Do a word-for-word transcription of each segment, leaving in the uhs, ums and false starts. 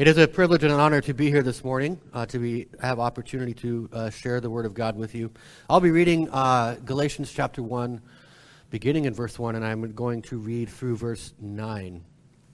It is a privilege and an honor to be here this morning, uh, to be have opportunity to uh, share the Word of God with you. I'll be reading uh, Galatians chapter one, beginning in verse one, and I'm going to read through verse nine.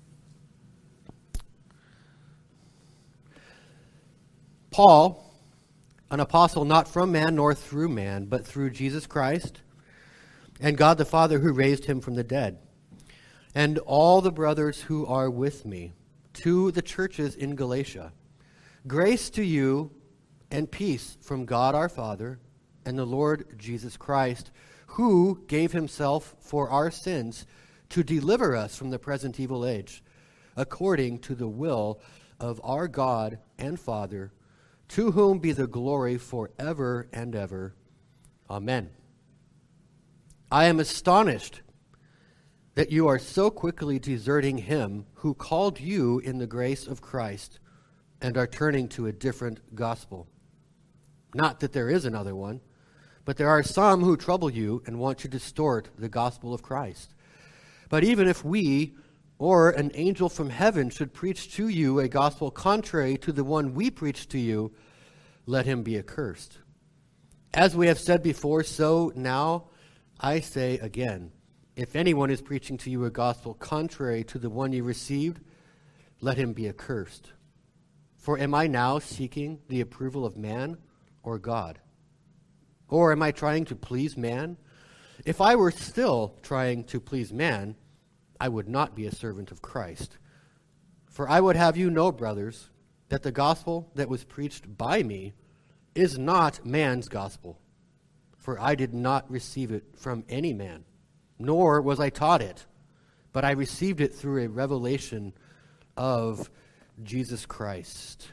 Paul, an apostle not from man nor through man, but through Jesus Christ and God the Father who raised him from the dead, and all the brothers who are with me, to the churches in Galatia. Grace to you and peace from God our Father and the Lord Jesus Christ, who gave himself for our sins to deliver us from the present evil age, according to the will of our God and Father, to whom be the glory forever and ever. Amen. I am astonished that you are so quickly deserting him who called you in the grace of Christ and are turning to a different gospel. Not that there is another one, but there are some who trouble you and want to distort the gospel of Christ. But even if we or an angel from heaven should preach to you a gospel contrary to the one we preach to you, let him be accursed. As we have said before, so now I say again, if anyone is preaching to you a gospel contrary to the one you received, let him be accursed. For am I now seeking the approval of man or God? Or am I trying to please man? If I were still trying to please man, I would not be a servant of Christ. For I would have you know, brothers, that the gospel that was preached by me is not man's gospel. For I did not receive it from any man, nor was I taught it, but I received it through a revelation of Jesus Christ.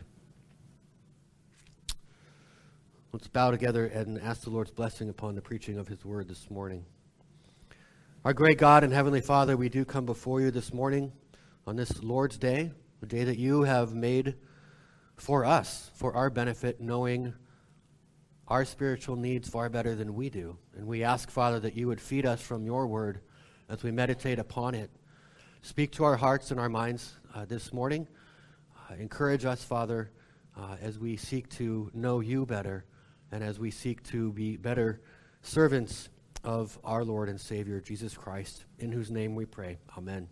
Let's bow together and ask the Lord's blessing upon the preaching of his word this morning. Our great God and Heavenly Father, we do come before you this morning on this Lord's Day, the day that you have made for us, for our benefit, knowing our spiritual needs far better than we do. And we ask, Father, that you would feed us from your word as we meditate upon it. Speak to our hearts and our minds uh, this morning. Uh, encourage us, Father, uh, as we seek to know you better and as we seek to be better servants of our Lord and Savior, Jesus Christ, in whose name we pray. Amen.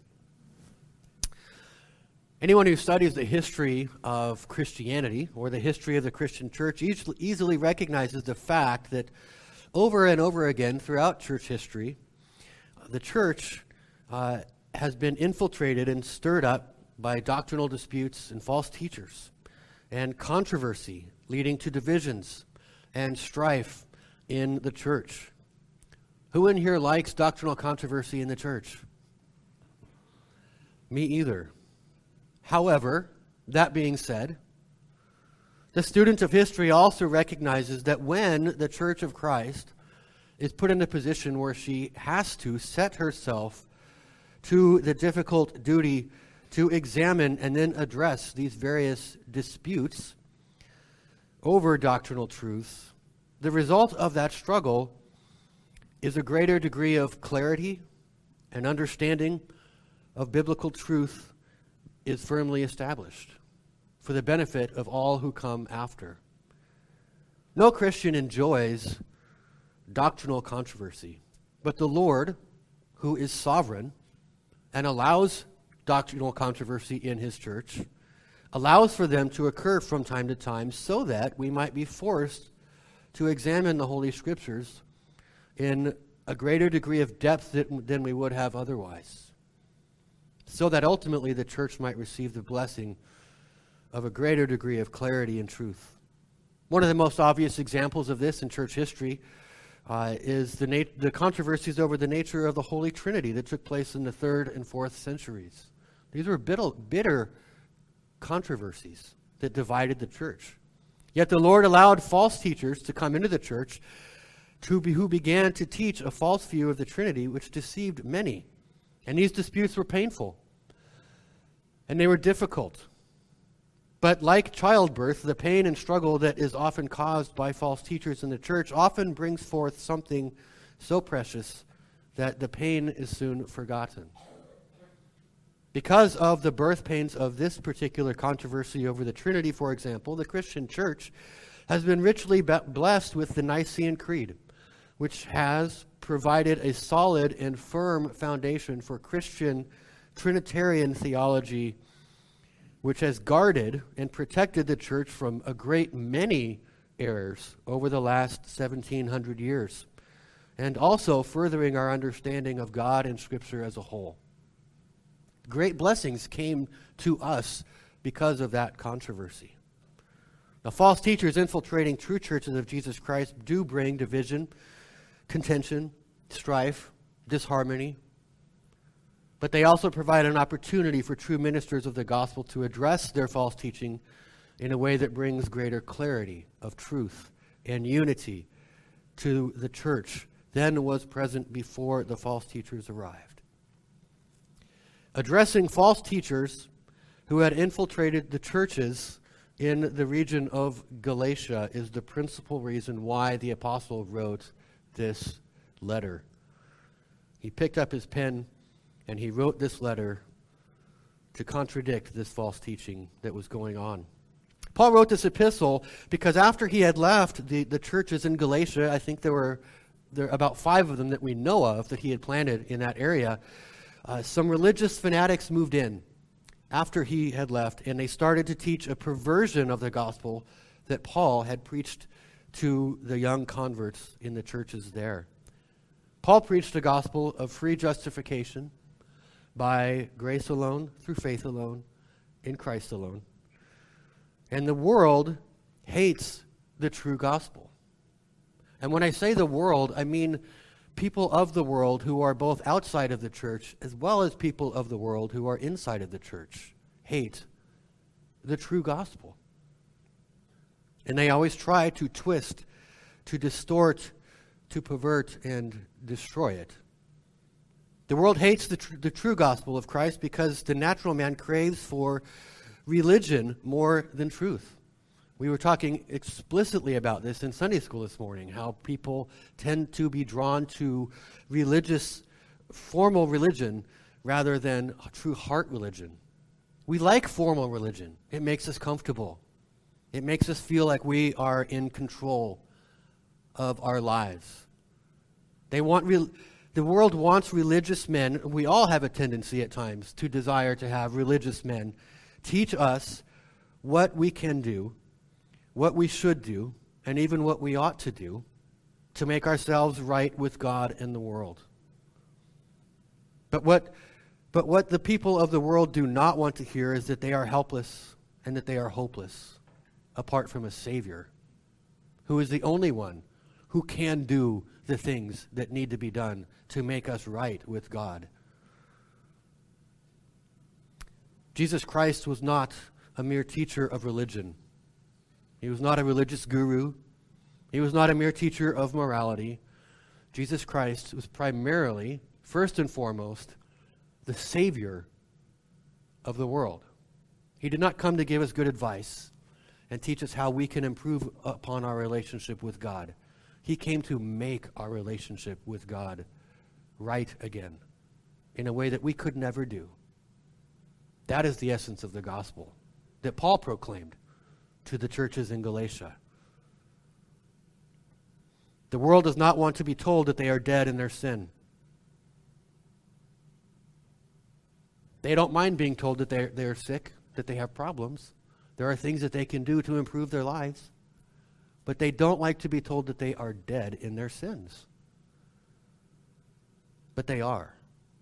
Anyone who studies the history of Christianity or the history of the Christian church easily, easily recognizes the fact that over and over again throughout church history, the church uh, has been infiltrated and stirred up by doctrinal disputes and false teachers and controversy leading to divisions and strife in the church. Who in here likes doctrinal controversy in the church? Me either. However, that being said, the student of history also recognizes that when the Church of Christ is put in a position where she has to set herself to the difficult duty to examine and then address these various disputes over doctrinal truths, the result of that struggle is a greater degree of clarity and understanding of biblical truth is firmly established for the benefit of all who come after. No Christian enjoys doctrinal controversy, but the Lord, who is sovereign and allows doctrinal controversy in his church, allows for them to occur from time to time so that we might be forced to examine the Holy Scriptures in a greater degree of depth than, than we would have otherwise, so that ultimately the church might receive the blessing of a greater degree of clarity and truth. One of the most obvious examples of this in church history uh, is the, nat- the controversies over the nature of the Holy Trinity that took place in the third and fourth centuries. These were bitter, bitter controversies that divided the church. Yet the Lord allowed false teachers to come into the church to be, who began to teach a false view of the Trinity, which deceived many. And these disputes were painful, and they were difficult. But like childbirth, the pain and struggle that is often caused by false teachers in the church often brings forth something so precious that the pain is soon forgotten. Because of the birth pains of this particular controversy over the Trinity, for example, the Christian church has been richly be- blessed with the Nicene Creed, which has provided a solid and firm foundation for Christian Trinitarian theology, which has guarded and protected the church from a great many errors over the last seventeen hundred years, and also furthering our understanding of God and Scripture as a whole. Great blessings came to us because of that controversy. Now, false teachers infiltrating true churches of Jesus Christ do bring division, contention, strife, disharmony, but they also provide an opportunity for true ministers of the gospel to address their false teaching in a way that brings greater clarity of truth and unity to the church than was present before the false teachers arrived. Addressing false teachers who had infiltrated the churches in the region of Galatia is the principal reason why the apostle wrote this letter. He picked up his pen and he wrote this letter to contradict this false teaching that was going on. Paul wrote this epistle because after he had left the, the churches in Galatia, I think there were there are about five of them that we know of that he had planted in that area, uh, some religious fanatics moved in after he had left, and they started to teach a perversion of the gospel that Paul had preached to the young converts in the churches there. Paul preached the gospel of free justification by grace alone, through faith alone, in Christ alone. And the world hates the true gospel. And when I say the world, I mean people of the world who are both outside of the church as well as people of the world who are inside of the church hate the true gospel. And they always try to twist, to distort, to pervert, and destroy it. The world hates the, tr- the true gospel of Christ because the natural man craves for religion more than truth. We were talking explicitly about this in Sunday school this morning, how people tend to be drawn to religious, formal religion rather than true heart religion. We like formal religion. It makes us comfortable. It makes us feel like we are in control of our lives. They want re- the world wants religious men. We all have a tendency at times to desire to have religious men teach us what we can do, what we should do, and even what we ought to do to make ourselves right with God and the world. But what, but what the people of the world do not want to hear is that they are helpless and that they are hopeless apart from a Savior who is the only one who can do the things that need to be done to make us right with God. Jesus Christ was not a mere teacher of religion. He was not a religious guru. He was not a mere teacher of morality. Jesus Christ was primarily, first and foremost, the Savior of the world. He did not come to give us good advice and teach us how we can improve upon our relationship with God. He came to make our relationship with God right again in a way that we could never do. That is the essence of the gospel that Paul proclaimed to the churches in Galatia. The world does not want to be told that they are dead in their sin. They don't mind being told that they're, they're sick, that they have problems. There are things that they can do to improve their lives. But they don't like to be told that they are dead in their sins. But they are.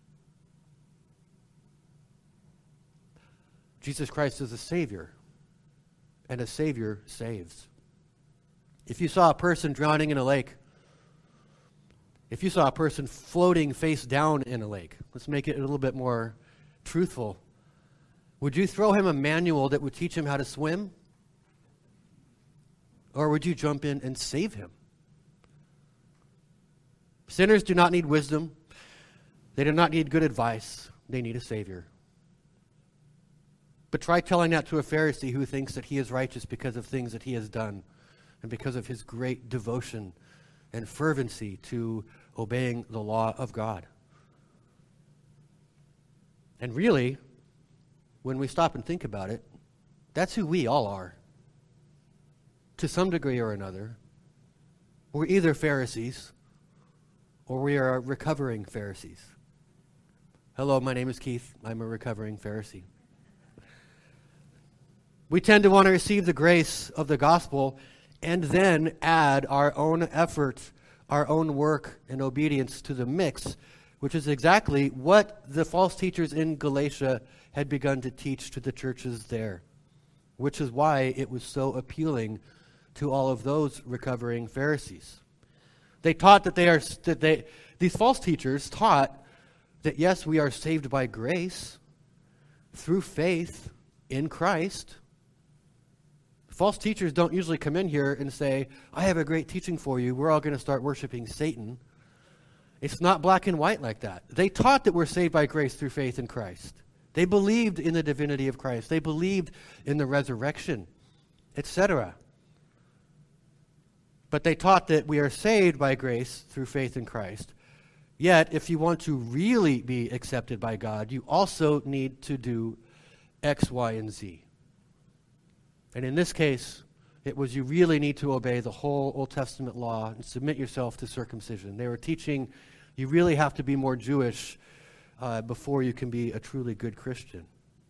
Jesus Christ is a Savior, and a Savior saves. If you saw a person drowning in a lake, if you saw a person floating face down in a lake, let's make it a little bit more truthful, would you throw him a manual that would teach him how to swim? Or would you jump in and save him? Sinners do not need wisdom. They do not need good advice. They need a Savior. But try telling that to a Pharisee who thinks that he is righteous because of things that he has done and because of his great devotion and fervency to obeying the law of God. And really, when we stop and think about it, that's who we all are. To some degree or another, we're either Pharisees or we are recovering Pharisees. Hello, my name is Keith. I'm a recovering Pharisee. We tend to want to receive the grace of the gospel and then add our own effort, our own work and obedience to the mix, which is exactly what the false teachers in Galatia had begun to teach to the churches there, which is why it was so appealing to all of those recovering Pharisees. They taught that they are, that they, these false teachers taught that yes, we are saved by grace through faith in Christ. False teachers don't usually come in here and say, I have a great teaching for you. We're all going to start worshiping Satan. It's not black and white like that. They taught that we're saved by grace through faith in Christ. They believed in the divinity of Christ. They believed in the resurrection, et cetera. But they taught that we are saved by grace through faith in Christ. Yet, if you want to really be accepted by God, you also need to do X, Y, and Z. And in this case, it was you really need to obey the whole Old Testament law and submit yourself to circumcision. They were teaching you really have to be more Jewish uh, before you can be a truly good Christian.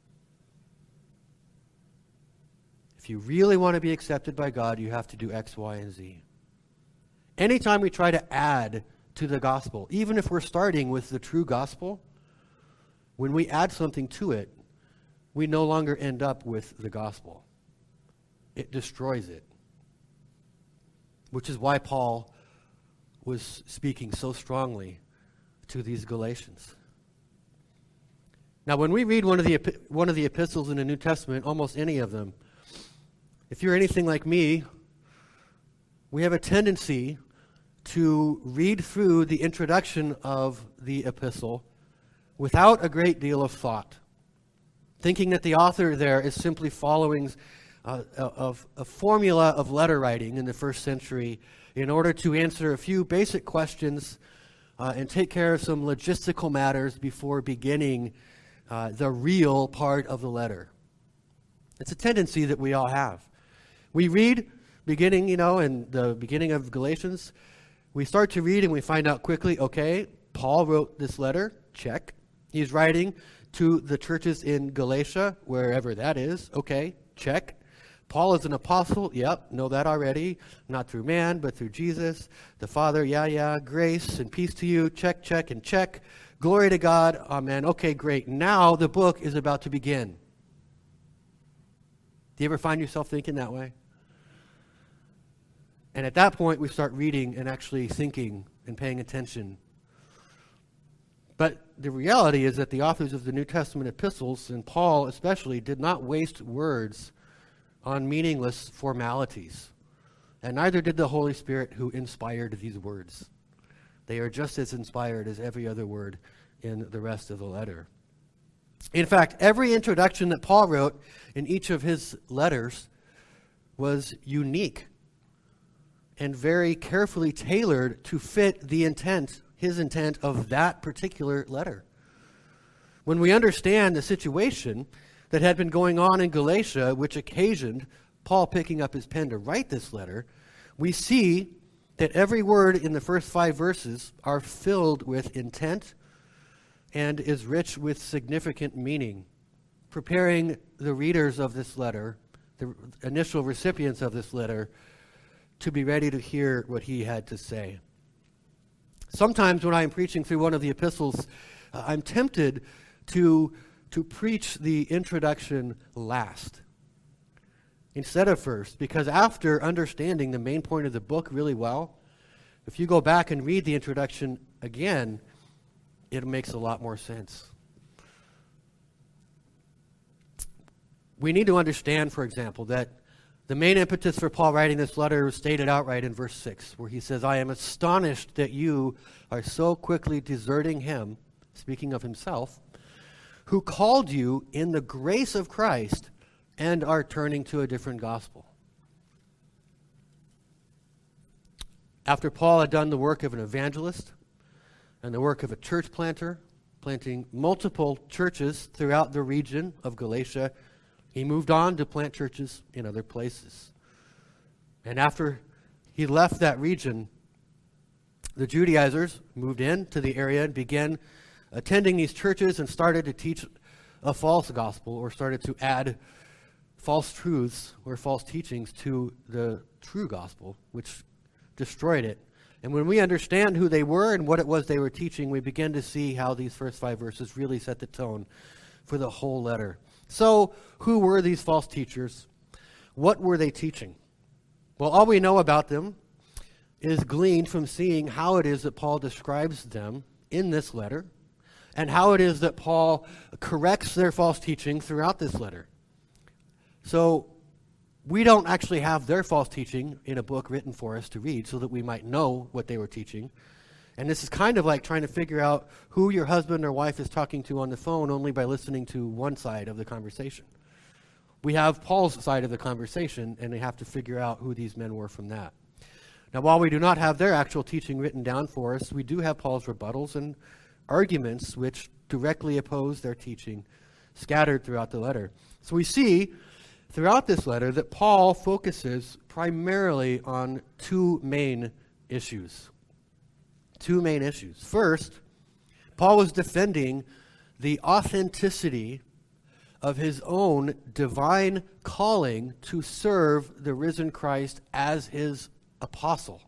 If you really want to be accepted by God, you have to do X, Y, and Z. Anytime we try to add to the gospel, even if we're starting with the true gospel, when we add something to it, we no longer end up with the gospel. It destroys it. Which is why Paul was speaking so strongly to these Galatians. Now, when we read one of the one of the epistles in the New Testament, almost any of them, if you're anything like me, we have a tendency to read through the introduction of the epistle without a great deal of thought, thinking that the author there is simply following uh, a, a formula of letter writing in the first century in order to answer a few basic questions uh, and take care of some logistical matters before beginning uh, the real part of the letter. It's a tendency that we all have. We read, beginning, you know, in the beginning of Galatians, we start to read and we find out quickly, okay, Paul wrote this letter, check. He's writing to the churches in Galatia, wherever that is, okay, check. Paul is an apostle, yep, know that already. Not through man, but through Jesus, the Father, yeah, yeah. Grace and peace to you, check, check, and check. Glory to God, amen. Okay, great. Now the book is about to begin. Do you ever find yourself thinking that way? And at that point, we start reading and actually thinking and paying attention. But the reality is that the authors of the New Testament epistles, and Paul especially, did not waste words on meaningless formalities. And neither did the Holy Spirit who inspired these words. They are just as inspired as every other word in the rest of the letter. In fact, every introduction that Paul wrote in each of his letters was unique and very carefully tailored to fit the intent, his intent of that particular letter. When we understand the situation that had been going on in Galatia, which occasioned Paul picking up his pen to write this letter, we see that every word in the first five verses are filled with intent and is rich with significant meaning, preparing the readers of this letter, the initial recipients of this letter, to be ready to hear what he had to say. Sometimes when I'm preaching through one of the epistles, uh, I'm tempted to, to preach the introduction last instead of first, because after understanding the main point of the book really well, if you go back and read the introduction again, it makes a lot more sense. We need to understand, for example, that the main impetus for Paul writing this letter is stated outright in verse six, where he says, I am astonished that you are so quickly deserting him, speaking of himself, who called you in the grace of Christ and are turning to a different gospel. After Paul had done the work of an evangelist and the work of a church planter planting multiple churches throughout the region of Galatia. He moved on to plant churches in other places. And after he left that region, the Judaizers moved into the area and began attending these churches and started to teach a false gospel, or started to add false truths or false teachings to the true gospel, which destroyed it. And when we understand who they were and what it was they were teaching, we begin to see how these first five verses really set the tone for the whole letter. So, who were these false teachers? What were they teaching? Well, all we know about them is gleaned from seeing how it is that Paul describes them in this letter, and how it is that Paul corrects their false teaching throughout this letter. So, we don't actually have their false teaching in a book written for us to read so that we might know what they were teaching. And this is kind of like trying to figure out who your husband or wife is talking to on the phone only by listening to one side of the conversation. We have Paul's side of the conversation, and we have to figure out who these men were from that. Now, while we do not have their actual teaching written down for us, we do have Paul's rebuttals and arguments which directly oppose their teaching scattered throughout the letter. So we see throughout this letter that Paul focuses primarily on two main issues. Two main issues. First, Paul was defending the authenticity of his own divine calling to serve the risen Christ as his apostle.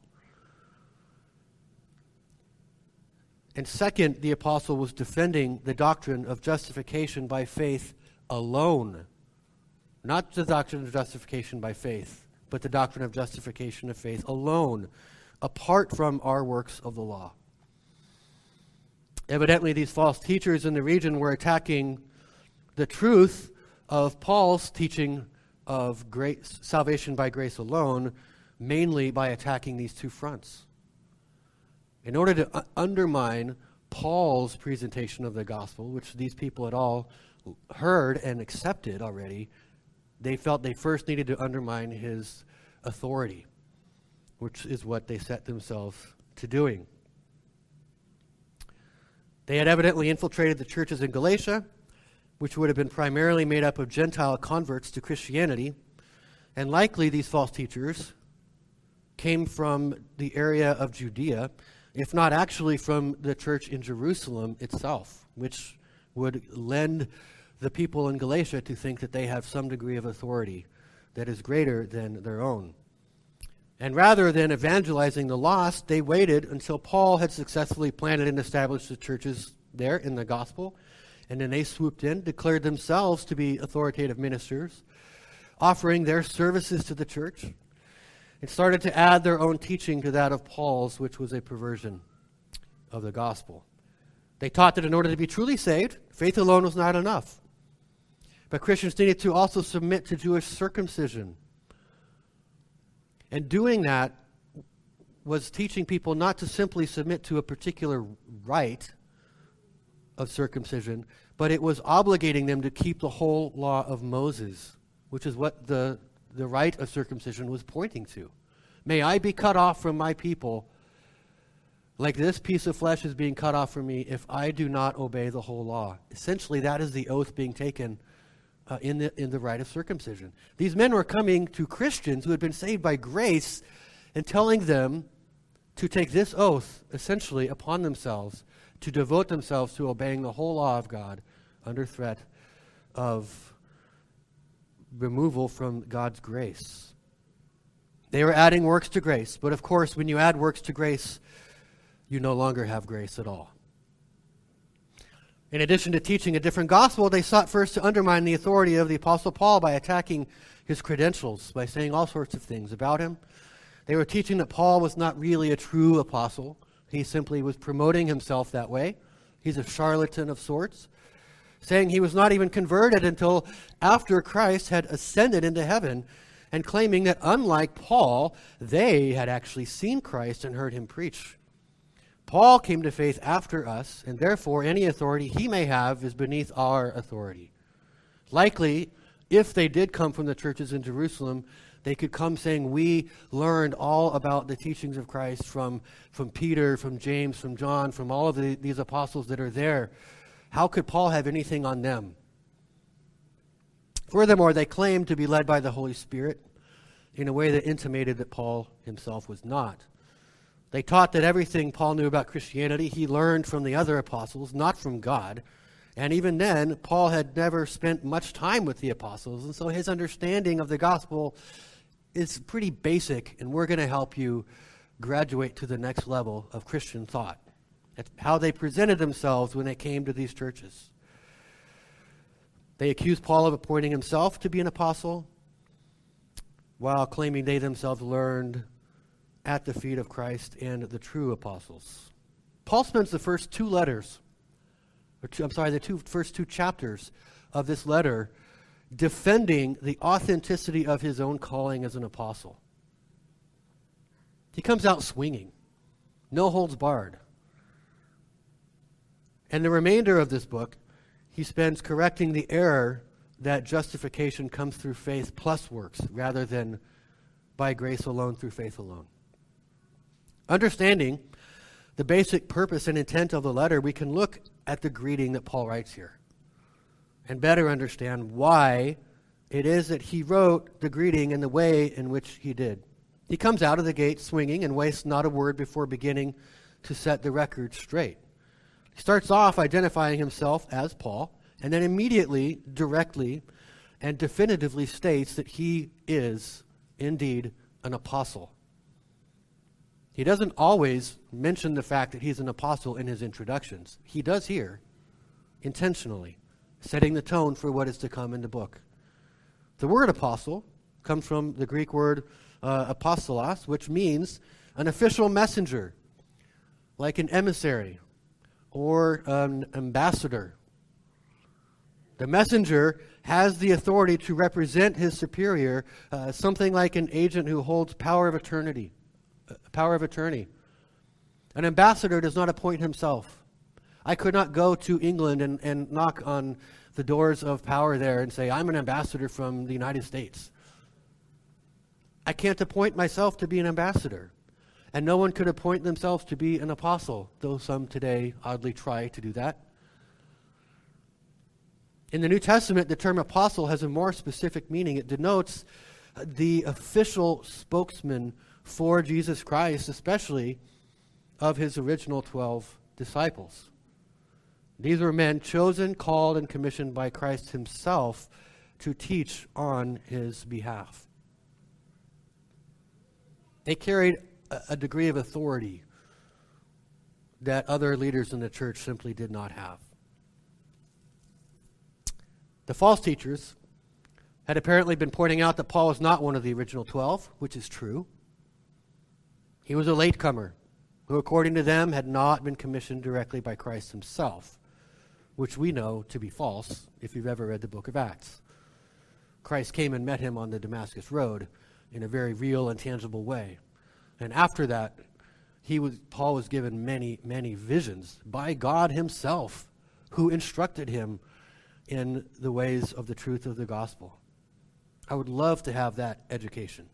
And second, the apostle was defending the doctrine of justification by faith alone. Not the doctrine of justification by faith, but the doctrine of justification of faith alone, apart from our works of the law. Evidently, these false teachers in the region were attacking the truth of Paul's teaching of grace, salvation by grace alone, mainly by attacking these two fronts. In order to uh, undermine Paul's presentation of the gospel, which these people had all heard and accepted already, they felt they first needed to undermine his authority, which is what they set themselves to doing. They had evidently infiltrated the churches in Galatia, which would have been primarily made up of Gentile converts to Christianity, and likely these false teachers came from the area of Judea, if not actually from the church in Jerusalem itself, which would lend the people in Galatia to think that they have some degree of authority that is greater than their own. And rather than evangelizing the lost, they waited until Paul had successfully planted and established the churches there in the gospel, and then they swooped in, declared themselves to be authoritative ministers, offering their services to the church, and started to add their own teaching to that of Paul's, which was a perversion of the gospel. They taught that in order to be truly saved, faith alone was not enough. But Christians needed to also submit to Jewish circumcision. And doing that was teaching people not to simply submit to a particular rite of circumcision, but it was obligating them to keep the whole law of Moses, which is what the, the rite of circumcision was pointing to. May I be cut off from my people like this piece of flesh is being cut off from me if I do not obey the whole law. Essentially, that is the oath being taken uh, in the in the rite of circumcision. These men were coming to Christians who had been saved by grace and telling them to take this oath, essentially, upon themselves, to devote themselves to obeying the whole law of God under threat of removal from God's grace. They were adding works to grace, but of course, when you add works to grace, you no longer have grace at all. In addition to teaching a different gospel, they sought first to undermine the authority of the Apostle Paul by attacking his credentials, by saying all sorts of things about him. They were teaching that Paul was not really a true apostle. He simply was promoting himself that way. He's a charlatan of sorts, saying he was not even converted until after Christ had ascended into heaven, and claiming that unlike Paul, they had actually seen Christ and heard him preach. Paul came to faith after us, and therefore any authority he may have is beneath our authority. Likely, if they did come from the churches in Jerusalem, they could come saying, we learned all about the teachings of Christ from, from Peter, from James, from John, from all of the, these apostles that are there. How could Paul have anything on them? Furthermore, they claimed to be led by the Holy Spirit in a way that intimated that Paul himself was not. They taught that everything Paul knew about Christianity he learned from the other apostles, not from God. And even then, Paul had never spent much time with the apostles, and so his understanding of the gospel is pretty basic, and we're going to help you graduate to the next level of Christian thought. That's how they presented themselves when they came to these churches. They accused Paul of appointing himself to be an apostle, while claiming they themselves learned at the feet of Christ and the true apostles. Paul spends the first two letters, or two, I'm sorry, the two, first two chapters of this letter defending the authenticity of his own calling as an apostle. He comes out swinging, no holds barred. And the remainder of this book, he spends correcting the error that justification comes through faith plus works, rather than by grace alone through faith alone. Understanding the basic purpose and intent of the letter, we can look at the greeting that Paul writes here and better understand why it is that he wrote the greeting in the way in which he did. He comes out of the gate swinging and wastes not a word before beginning to set the record straight. He starts off identifying himself as Paul, and then immediately, directly, and definitively states that he is indeed an apostle. He doesn't always mention the fact that he's an apostle in his introductions. He does here, intentionally, setting the tone for what is to come in the book. The word apostle comes from the Greek word uh, apostolos, which means an official messenger, like an emissary or an ambassador. The messenger has the authority to represent his superior, uh, something like an agent who holds power of eternity, uh, power of attorney. An ambassador does not appoint himself. I could not go to England and, and knock on the doors of power there and say, I'm an ambassador from the United States. I can't appoint myself to be an ambassador. And no one could appoint themselves to be an apostle, though some today oddly try to do that. In the New Testament, the term apostle has a more specific meaning. It denotes the official spokesman for Jesus Christ, especially of his original twelve disciples. These were men chosen, called, and commissioned by Christ himself to teach on his behalf. They carried a, a degree of authority that other leaders in the church simply did not have. The false teachers had apparently been pointing out that Paul was not one of the original twelve, which is true. He was a latecomer who, according to them, had not been commissioned directly by Christ himself, which we know to be false if you've ever read the book of Acts. Christ came and met him on the Damascus Road in a very real and tangible way. And after that, he was, Paul was given many, many visions by God himself, who instructed him in the ways of the truth of the gospel. I would love to have that education.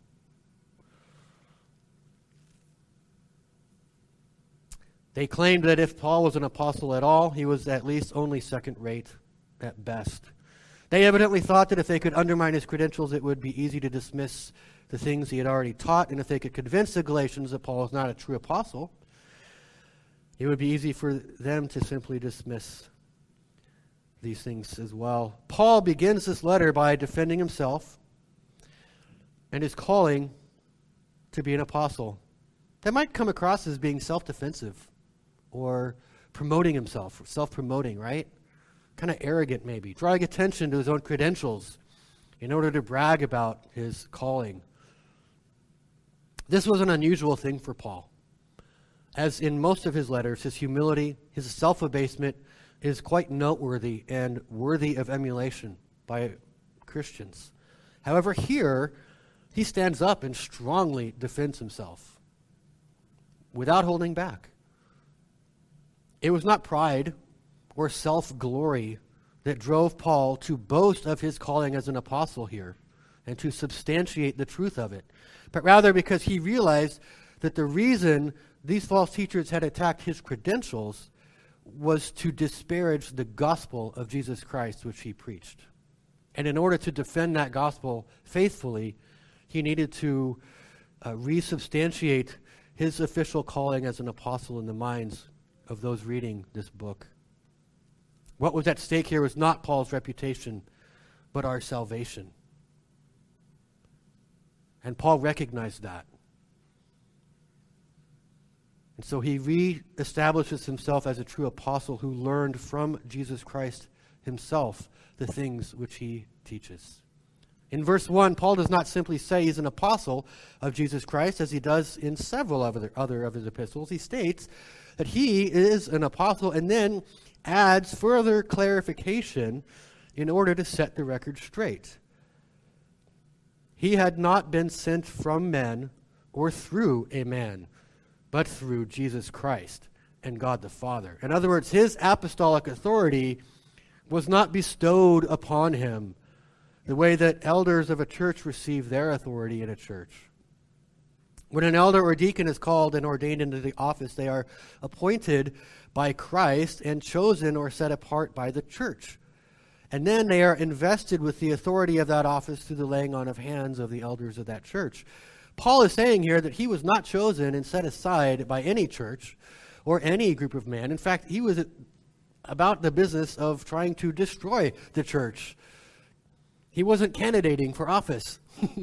They claimed that if Paul was an apostle at all, he was at least only second rate at best. They evidently thought that if they could undermine his credentials, it would be easy to dismiss the things he had already taught, and if they could convince the Galatians that Paul was not a true apostle, it would be easy for them to simply dismiss these things as well. Paul begins this letter by defending himself and his calling to be an apostle. That might come across as being self-defensive or promoting himself, self-promoting, right? Kind of arrogant maybe, drawing attention to his own credentials in order to brag about his calling. This was an unusual thing for Paul. As in most of his letters, his humility, his self-abasement is quite noteworthy and worthy of emulation by Christians. However, here, he stands up and strongly defends himself without holding back. It was not pride or self-glory that drove Paul to boast of his calling as an apostle here and to substantiate the truth of it, but rather because he realized that the reason these false teachers had attacked his credentials was to disparage the gospel of Jesus Christ, which he preached. And in order to defend that gospel faithfully, he needed to uh, resubstantiate his official calling as an apostle in the minds of those reading this book. What was at stake here was not Paul's reputation, but our salvation. And Paul recognized that. And so he re-establishes himself as a true apostle who learned from Jesus Christ himself the things which he teaches. In verse one, Paul does not simply say he's an apostle of Jesus Christ, as he does in several other, other of his epistles. He states that he is an apostle and then adds further clarification in order to set the record straight. He had not been sent from men or through a man, but through Jesus Christ and God the Father. In other words, his apostolic authority was not bestowed upon him the way that elders of a church receive their authority in a church. When an elder or deacon is called and ordained into the office, they are appointed by Christ and chosen or set apart by the church. And then they are invested with the authority of that office through the laying on of hands of the elders of that church. Paul is saying here that he was not chosen and set aside by any church or any group of men. In fact, he was about the business of trying to destroy the church. He wasn't candidating for office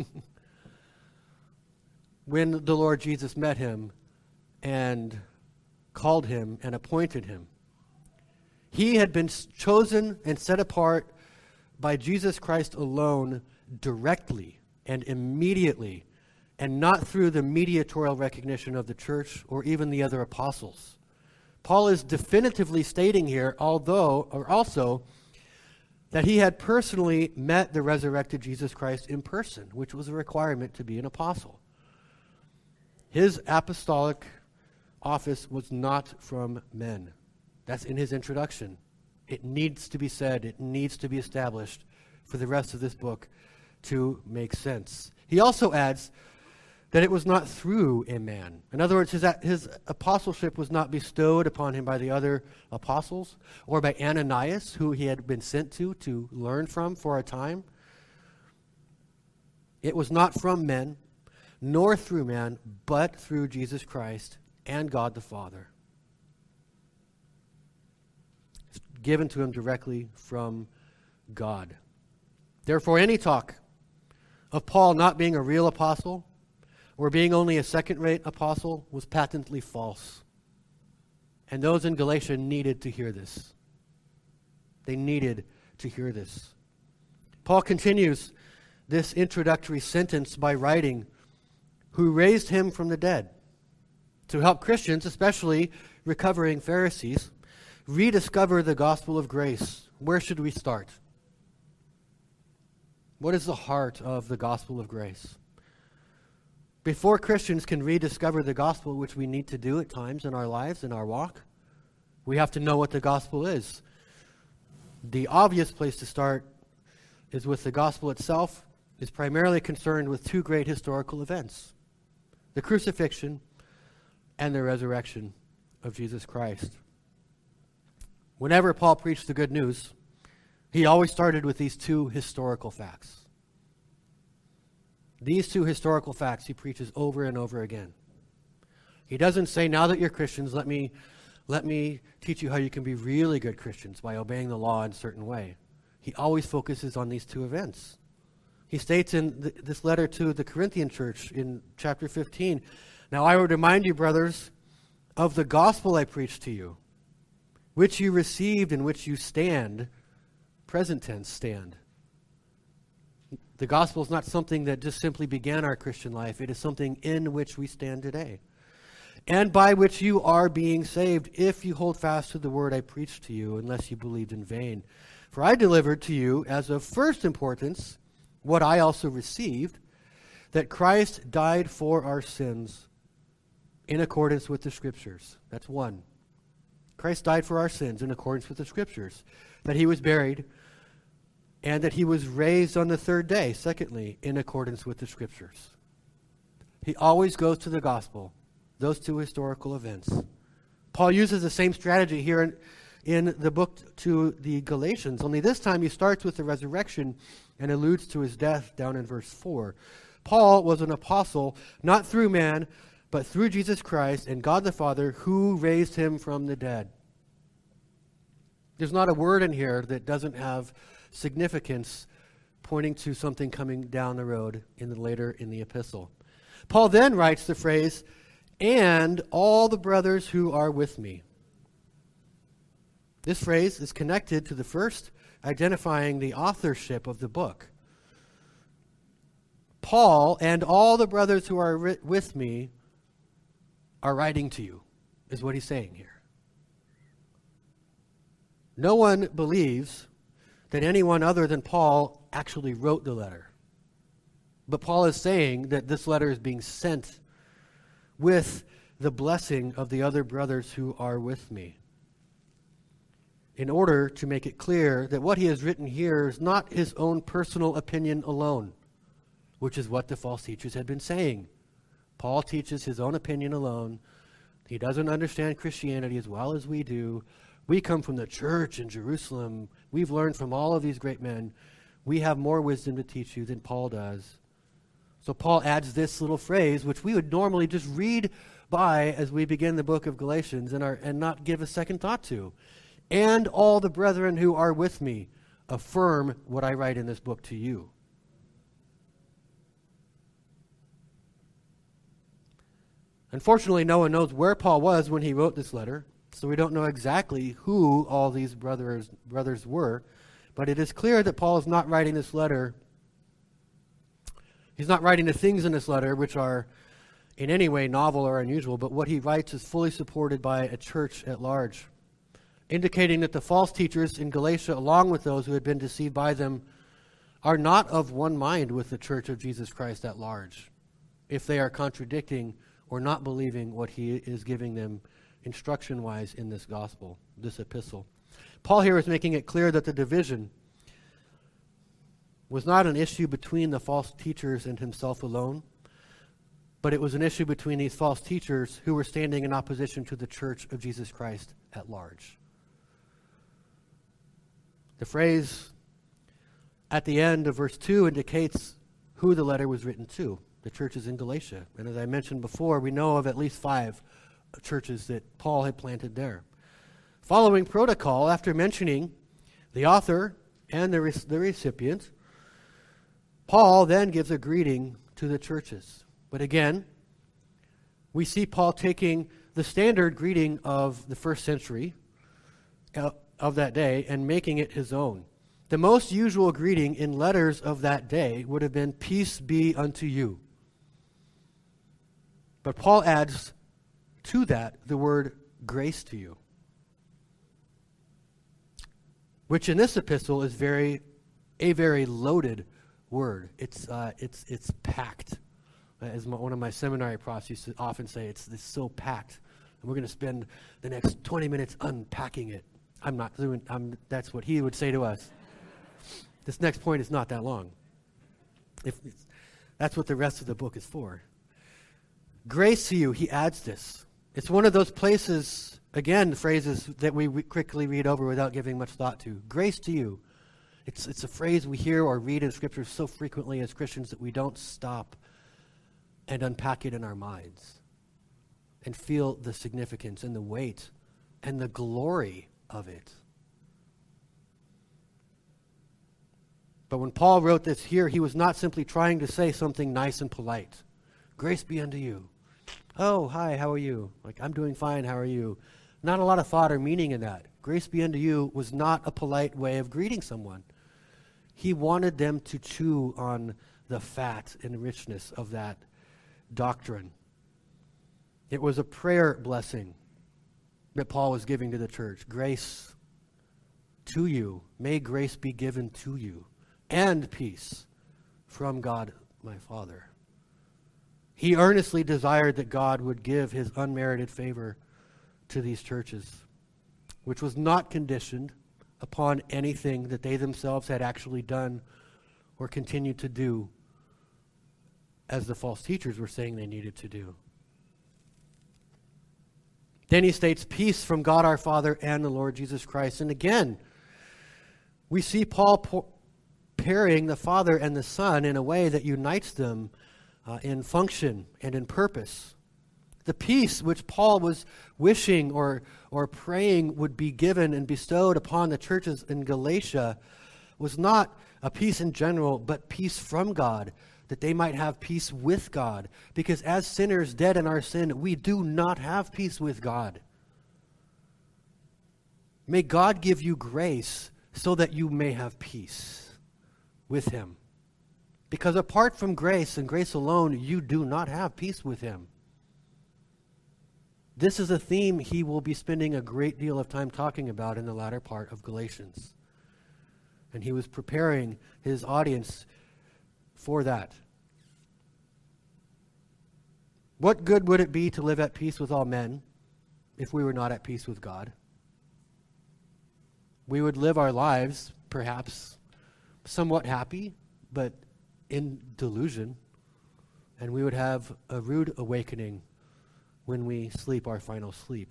when the Lord Jesus met him and called him and appointed him. He had been chosen and set apart by Jesus Christ alone directly and immediately, and not through the mediatorial recognition of the church or even the other apostles. Paul is definitively stating here, although, or also, that he had personally met the resurrected Jesus Christ in person, which was a requirement to be an apostle. His apostolic office was not from men. That's in his introduction. It needs to be said, it needs to be established for the rest of this book to make sense. He also adds that it was not through a man. In other words, his, his apostleship was not bestowed upon him by the other apostles or by Ananias, who he had been sent to to learn from for a time. It was not from men, nor through man, but through Jesus Christ and God the Father. It's given to him directly from God. Therefore, any talk of Paul not being a real apostle or being only a second-rate apostle was patently false. And those in Galatia needed to hear this. They needed to hear this. Paul continues this introductory sentence by writing, "Who raised him from the dead," to help Christians, especially recovering Pharisees, rediscover the gospel of grace. Where should we start? What is the heart of the gospel of grace? Before Christians can rediscover the gospel, which we need to do at times in our lives, in our walk, we have to know what the gospel is. The obvious place to start is with the gospel itself, is primarily concerned with two great historical events: the crucifixion and the resurrection of Jesus Christ. Whenever Paul preached the good news, he always started with these two historical facts. These two historical facts he preaches over and over again. He doesn't say, now that you're Christians, let me, let me teach you how you can be really good Christians by obeying the law in a certain way. He always focuses on these two events. He states in th- this letter to the Corinthian church in chapter fifteen, "Now I would remind you, brothers, of the gospel I preached to you, which you received, in which you stand," present tense, stand. The gospel is not something that just simply began our Christian life. It is something in which we stand today, and by which you are being saved, if you hold fast to the word I preached to you, unless you believed in vain. For I delivered to you as of first importance what I also received, that Christ died for our sins in accordance with the Scriptures. That's one. Christ died for our sins in accordance with the Scriptures. That he was buried, and that he was raised on the third day, secondly, in accordance with the Scriptures. He always goes to the gospel, those two historical events. Paul uses the same strategy here in, in the book to the Galatians, only this time he starts with the resurrection and alludes to his death down in verse four. Paul was an apostle, not through man, but through Jesus Christ and God the Father, who raised him from the dead. There's not a word in here that doesn't have significance pointing to something coming down the road in the later in the epistle. Paul then writes the phrase, "and all the brothers who are with me." This phrase is connected to the first, identifying the authorship of the book. Paul and all the brothers who are ri- with me are writing to you, is what he's saying here. No one believes that anyone other than Paul actually wrote the letter. But Paul is saying that this letter is being sent with the blessing of the other brothers who are with me, in order to make it clear that what he has written here is not his own personal opinion alone, which is what the false teachers had been saying. Paul teaches his own opinion alone. He doesn't understand Christianity as well as we do. We come from the church in Jerusalem. We've learned from all of these great men. We have more wisdom to teach you than Paul does. So Paul adds this little phrase, which we would normally just read by as we begin the book of Galatians and, are, and not give a second thought to. "And all the brethren who are with me affirm what I write in this book to you." Unfortunately, no one knows where Paul was when he wrote this letter, so we don't know exactly who all these brothers brothers were, but it is clear that Paul is not writing this letter. He's not writing the things in this letter which are in any way novel or unusual, but what he writes is fully supported by a church at large, indicating that the false teachers in Galatia, along with those who had been deceived by them, are not of one mind with the church of Jesus Christ at large, if they are contradicting or not believing what he is giving them instruction-wise in this gospel, this epistle. Paul here is making it clear that the division was not an issue between the false teachers and himself alone, but it was an issue between these false teachers who were standing in opposition to the church of Jesus Christ at large. The phrase at the end of verse two indicates who the letter was written to. The churches in Galatia. And as I mentioned before, we know of at least five churches that Paul had planted there. Following protocol, after mentioning the author and the, re- the recipient, Paul then gives a greeting to the churches. But again, we see Paul taking the standard greeting of the first century uh, of that day and making it his own. The most usual greeting in letters of that day would have been, "Peace be unto you." But Paul adds to that the word "grace to you," which in this epistle is very, a very loaded word. It's uh, it's it's packed. As my, one of my seminary profs used to often say, it's, it's so packed, and we're going to spend the next twenty minutes unpacking it. I'm not doing. I'm. That's what he would say to us. This next point is not that long. If it's, that's what the rest of the book is for. Grace to you, he adds this. It's one of those places, again, phrases that we re- quickly read over without giving much thought to. Grace to you. It's, it's a phrase we hear or read in Scripture so frequently as Christians that we don't stop and unpack it in our minds and feel the significance and the weight and the glory of it. But when Paul wrote this here, he was not simply trying to say something nice and polite. Grace be unto you. Oh, hi, how are you? Like, I'm doing fine, how are you? Not a lot of thought or meaning in that. Grace be unto you was not a polite way of greeting someone. He wanted them to chew on the fat and richness of that doctrine. It was a prayer blessing that Paul was giving to the church. Grace to you. May grace be given to you. And peace from God my Father. He earnestly desired that God would give his unmerited favor to these churches, which was not conditioned upon anything that they themselves had actually done or continued to do, as the false teachers were saying they needed to do. Then he states, peace from God our Father and the Lord Jesus Christ. And again, we see Paul po- pairing the Father and the Son in a way that unites them uh, in function and in purpose. The peace which Paul was wishing or, or praying would be given and bestowed upon the churches in Galatia was not a peace in general, but peace from God, that they might have peace with God. Because as sinners dead in our sin, we do not have peace with God. May God give you grace so that you may have peace with him. Because apart from grace and grace alone, you do not have peace with him. This is a theme he will be spending a great deal of time talking about in the latter part of Galatians. And he was preparing his audience for that. What good would it be to live at peace with all men if we were not at peace with God? We would live our lives, perhaps, somewhat happy, but in delusion, and we would have a rude awakening when we sleep our final sleep.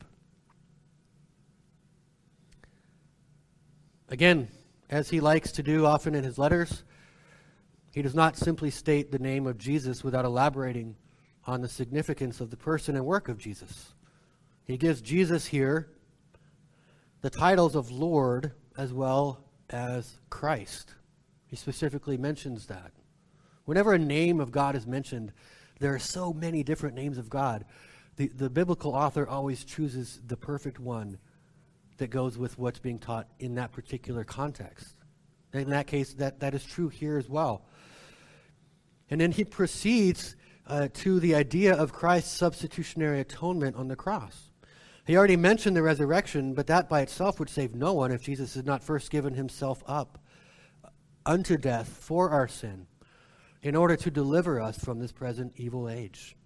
Again, as he likes to do often in his letters, he does not simply state the name of Jesus without elaborating on the significance of the person and work of Jesus. He gives Jesus here the titles of Lord as well as Christ. He specifically mentions that. Whenever a name of God is mentioned, there are so many different names of God. The, the biblical author always chooses the perfect one that goes with what's being taught in that particular context. And in that case, that, that is true here as well. And then he proceeds uh, to the idea of Christ's substitutionary atonement on the cross. He already mentioned the resurrection, but that by itself would save no one if Jesus had not first given himself up unto death for our sin in order to deliver us from this present evil age.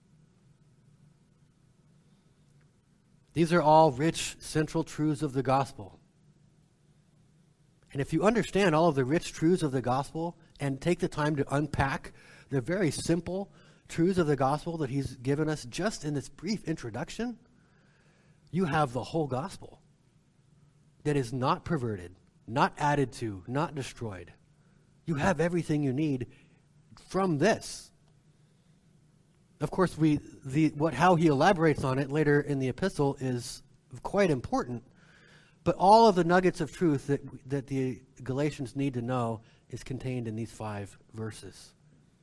These are all rich central truths of the gospel. And if you understand all of the rich truths of the gospel and take the time to unpack the very simple truths of the gospel that he's given us just in this brief introduction, you have the whole gospel that is not perverted, not added to, not destroyed. You have everything you need from this. Of course, we the what how he elaborates on it later in the epistle is quite important. But all of the nuggets of truth that that the Galatians need to know is contained in these five verses.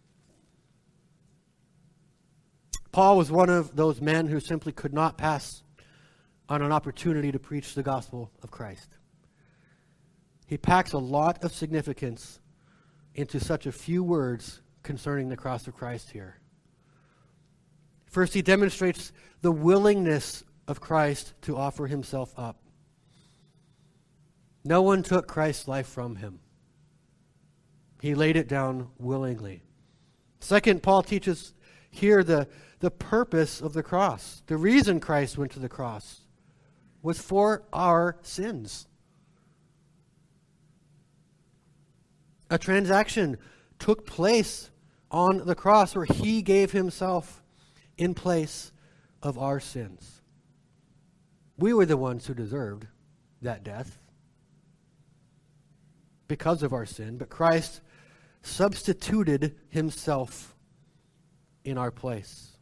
Paul was one of those men who simply could not pass on an opportunity to preach the gospel of Christ. He packs a lot of significance into such a few words concerning the cross of Christ here. First, he demonstrates the willingness of Christ to offer himself up. No one took Christ's life from him. He laid it down willingly. Second, Paul teaches here the, the purpose of the cross. The reason Christ went to the cross was for our sins. A transaction took place on the cross where he gave himself in place of our sins. We were the ones who deserved that death because of our sin, but Christ substituted himself in our place.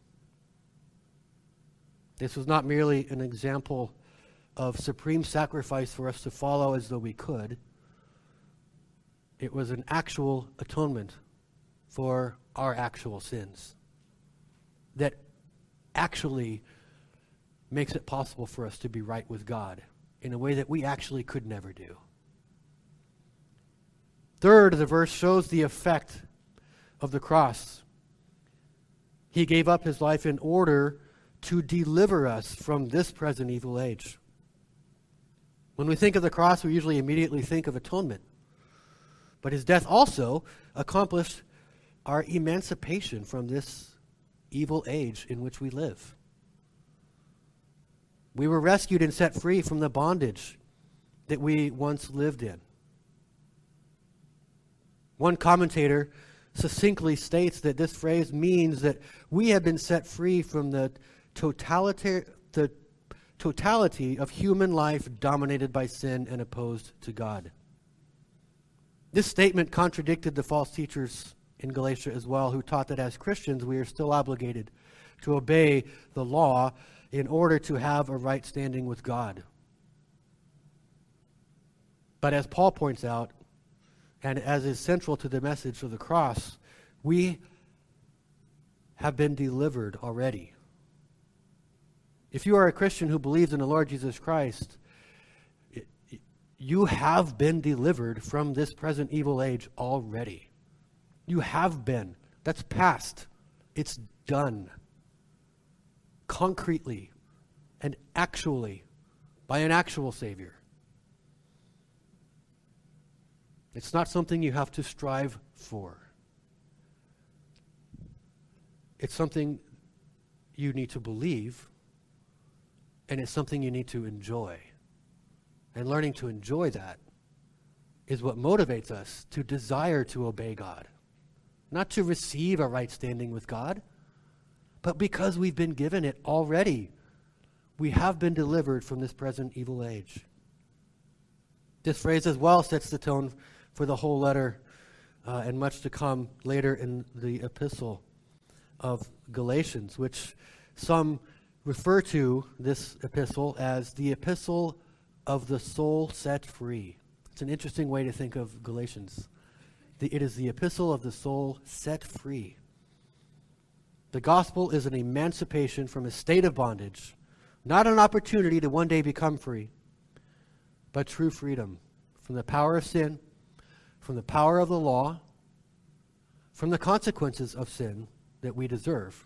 This was not merely an example of supreme sacrifice for us to follow as though we could. It was an actual atonement for our actual sins that actually makes it possible for us to be right with God in a way that we actually could never do. Third, the verse shows the effect of the cross. He gave up his life in order to deliver us from this present evil age. When we think of the cross, we usually immediately think of atonement. But his death also accomplished our emancipation from this evil age in which we live. We were rescued and set free from the bondage that we once lived in. One commentator succinctly states that this phrase means that we have been set free from the totalitarian, the totality of human life dominated by sin and opposed to God. This statement contradicted the false teachers in Galatia as well, who taught that as Christians we are still obligated to obey the law in order to have a right standing with God. But as Paul points out, and as is central to the message of the cross, we have been delivered already. If you are a Christian who believes in the Lord Jesus Christ, it, it, you have been delivered from this present evil age already. You have been. That's past. It's done. Concretely and actually by an actual Savior. It's not something you have to strive for. It's something you need to believe, and it's something you need to enjoy. And learning to enjoy that is what motivates us to desire to obey God. Not to receive a right standing with God, but because we've been given it already. We have been delivered from this present evil age. This phrase as well sets the tone for the whole letter uh, and much to come later in the epistle of Galatians, which some refer to this epistle as the epistle of the soul set free. It's an interesting way to think of Galatians. The, it is the epistle of the soul set free. The gospel is an emancipation from a state of bondage, not an opportunity to one day become free, but true freedom from the power of sin, from the power of the law, from the consequences of sin that we deserve.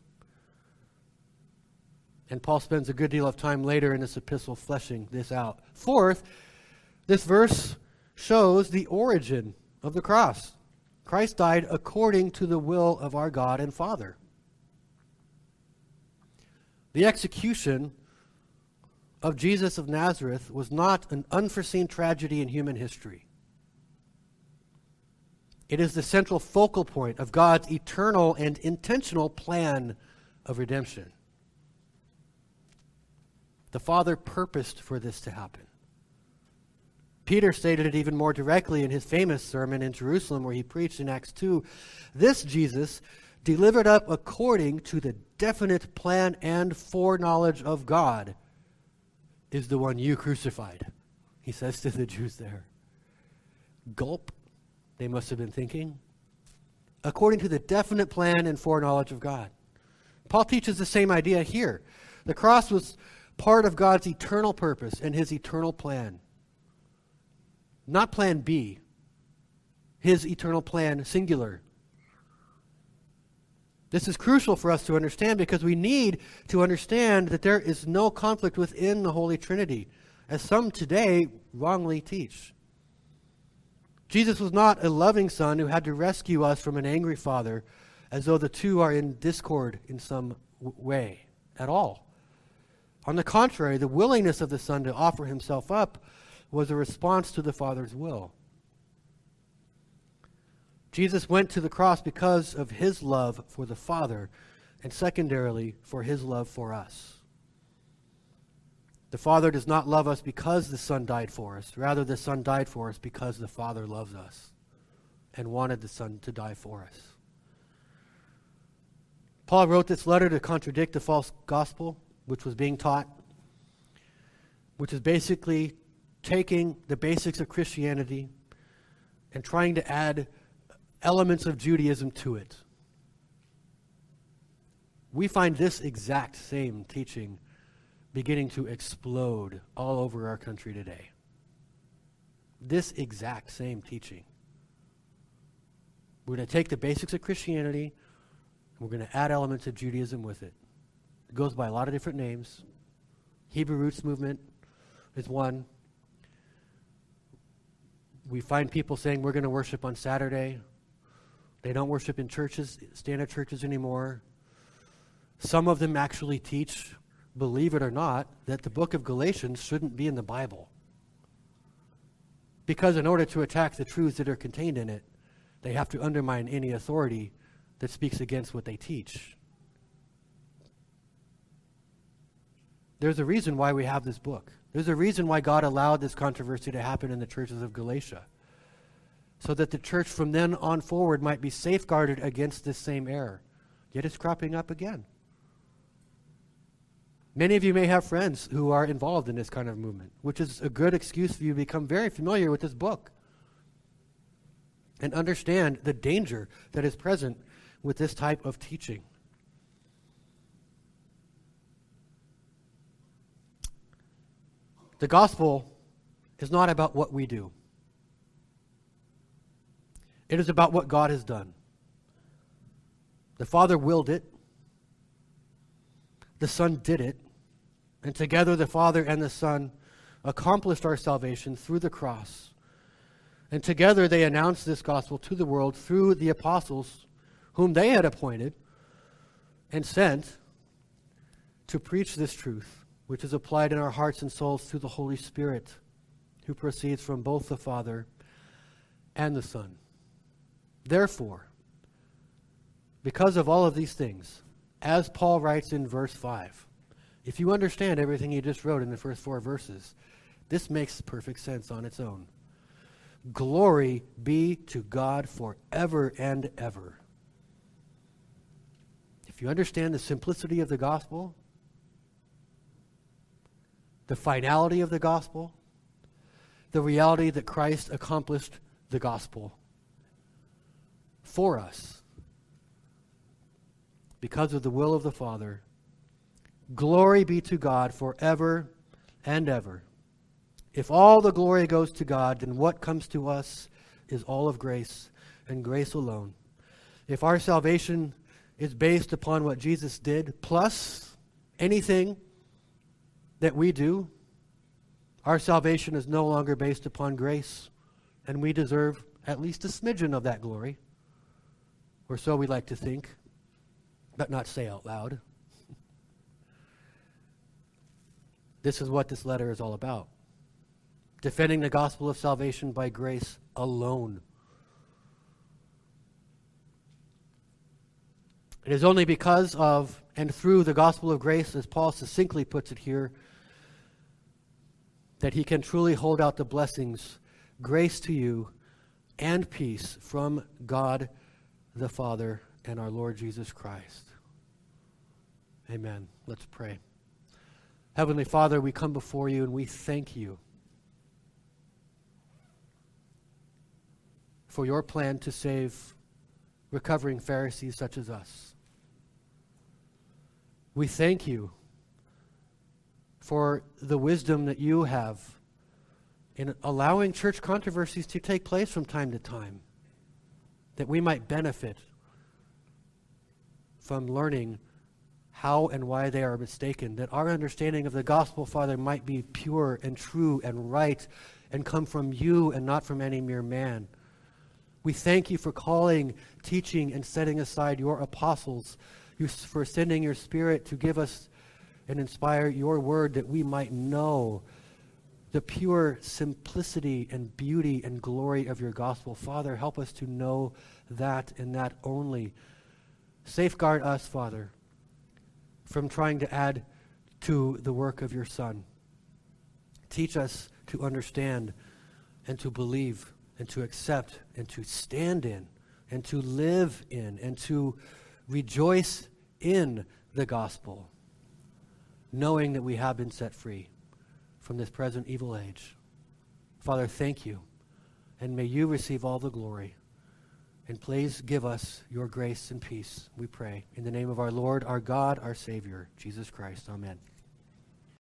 And Paul spends a good deal of time later in this epistle fleshing this out. Fourth, this verse shows the origin of the cross. Christ died according to the will of our God and Father. The execution of Jesus of Nazareth was not an unforeseen tragedy in human history. It is the central focal point of God's eternal and intentional plan of redemption. The Father purposed for this to happen. Peter stated it even more directly in his famous sermon in Jerusalem where he preached in Acts two. This Jesus, delivered up according to the definite plan and foreknowledge of God, is the one you crucified, he says to the Jews there. Gulp, they must have been thinking. According to the definite plan and foreknowledge of God. Paul teaches the same idea here. The cross was part of God's eternal purpose and his eternal plan. Not plan B. His eternal plan, singular. This is crucial for us to understand because we need to understand that there is no conflict within the Holy Trinity, as some today wrongly teach. Jesus was not a loving son who had to rescue us from an angry father as though the two are in discord in some w- way at all. On the contrary, the willingness of the Son to offer himself up was a response to the Father's will. Jesus went to the cross because of his love for the Father, and secondarily, for his love for us. The Father does not love us because the Son died for us. Rather, the Son died for us because the Father loves us and wanted the Son to die for us. Paul wrote this letter to contradict the false gospel which was being taught, which is basically taking the basics of Christianity and trying to add elements of Judaism to it. We find this exact same teaching beginning to explode all over our country today. This exact same teaching. We're going to take the basics of Christianity and we're going to add elements of Judaism with it. It goes by a lot of different names. Hebrew Roots Movement is one. We find people saying we're going to worship on Saturday. They don't worship in churches, standard churches anymore. Some of them actually teach, believe it or not, that the book of Galatians shouldn't be in the Bible. Because in order to attack the truths that are contained in it, they have to undermine any authority that speaks against what they teach. There's a reason why we have this book. There's a reason why God allowed this controversy to happen in the churches of Galatia, so that the church from then on forward might be safeguarded against this same error. Yet it's cropping up again. Many of you may have friends who are involved in this kind of movement, which is a good excuse for you to become very familiar with this book and understand the danger that is present with this type of teaching. The gospel is not about what we do. It is about what God has done. The Father willed it. The Son did it. And together the Father and the Son accomplished our salvation through the cross. And together they announced this gospel to the world through the apostles whom they had appointed and sent to preach this truth, which is applied in our hearts and souls through the Holy Spirit, who proceeds from both the Father and the Son. Therefore, because of all of these things, as Paul writes in verse five, if you understand everything he just wrote in the first four verses, this makes perfect sense on its own. Glory be to God forever and ever. If you understand the simplicity of the gospel, the finality of the gospel, the reality that Christ accomplished the gospel for us because of the will of the Father, glory be to God forever and ever. If all the glory goes to God, then what comes to us is all of grace and grace alone. If our salvation is based upon what Jesus did, plus anything that we do, our salvation is no longer based upon grace, and we deserve at least a smidgen of that glory, or so we like to think, but not say out loud. This is what this letter is all about. Defending the gospel of salvation by grace alone. It is only because of and through the gospel of grace, as Paul succinctly puts it here, that he can truly hold out the blessings, grace to you, and peace from God the Father and our Lord Jesus Christ. Amen. Let's pray. Heavenly Father, we come before you and we thank you for your plan to save recovering Pharisees such as us. We thank you for the wisdom that you have in allowing church controversies to take place from time to time, that we might benefit from learning how and why they are mistaken, that our understanding of the gospel, Father, might be pure and true and right and come from you and not from any mere man. We thank you for calling, teaching, and setting aside your apostles, you, for sending your Spirit to give us and inspire your word that we might know the pure simplicity and beauty and glory of your gospel. Father, help us to know that and that only. Safeguard us, Father, from trying to add to the work of your Son. Teach us to understand and to believe and to accept and to stand in and to live in and to rejoice in the gospel, knowing that we have been set free from this present evil age. Father, thank you, and may you receive all the glory. And please give us your grace and peace, we pray. In the name of our Lord, our God, our Savior, Jesus Christ. Amen.